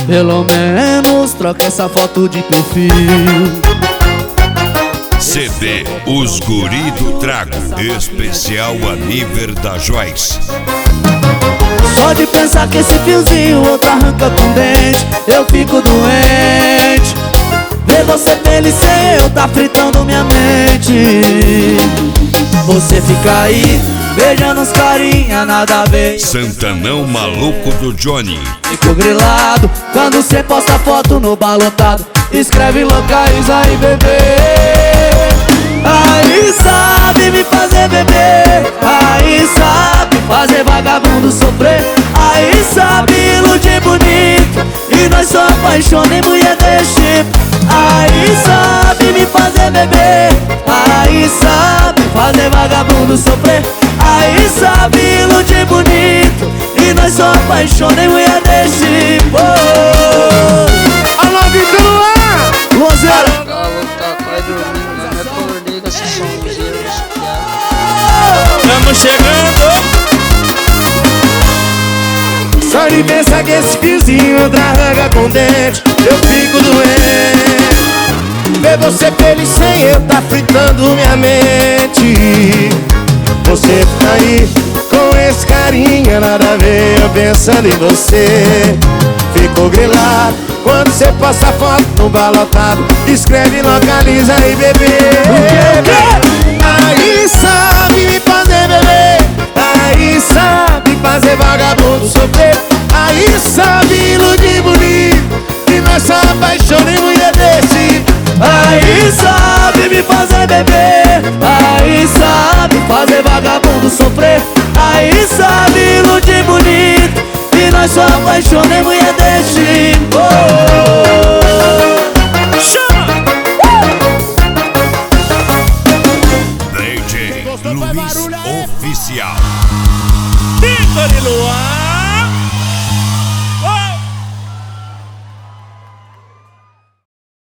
Pelo menos troca essa foto de perfil. CD Os Guri do Trago, especial Aniver da Joyce. Só de pensar que esse fiozinho outro arranca com dente, eu fico doente. Ver você feliz sem eu tá fritando minha mente. Você fica aí beijando uns carinha, nada a ver. Santanão Maluco do Johnny. Fico grilado quando cê posta foto no balotado. Escreve locais aí, bebê. Aí sabe me fazer beber. Aí sabe fazer vagabundo sofrer. Aí sabe iludir bonito. E nós só apaixona em mulher desse tipo. Aí sabe me fazer beber. Aí sabe fazer vagabundo sofrer. Aí sabe iludir bonito. E nós só apaixona em mulher desse tipo. Alô, Vitor Luan! Luanzeira! Tá quase dormindo, né? Eu acordei com esse somzinho. Tamo chegando! Só de pensar que esse fiozinho arranca com dente, eu fico doente. Ver você feliz sem eu tá fritando minha mente. Você fica aí com esse carinha, nada a ver, eu pensando em você. Fico grilado quando você passa foto no balotado. Escreve, localiza aí, bebê. Aí sabe me fazer beber. Aí sabe fazer vagabundo sofrer. Aí sabe iludir bonito. E nós só apaixona em mulher desse. Aí sabe me fazer beber. Aí sabe fazer vagabundo sofrer. Aí sabe iludir bonito. E nós só apaixona em mulher desse tipo. Chama! DJ Luiz Oficial. Vitor Luan!